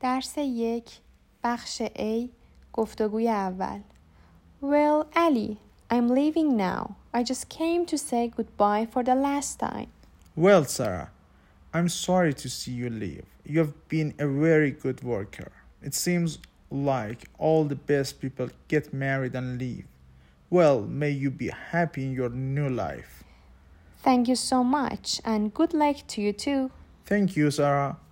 درس 1 بخش A گفتگوی اول. Well, Ali, I'm leaving now. I just came to say goodbye for the last time. Well, Sarah, I'm sorry to see you leave. You have been a very good worker. It seems like all the best people get married and leave. Well, may you be happy in your new life. Thank you so much and good luck to you too. Thank you, Sarah.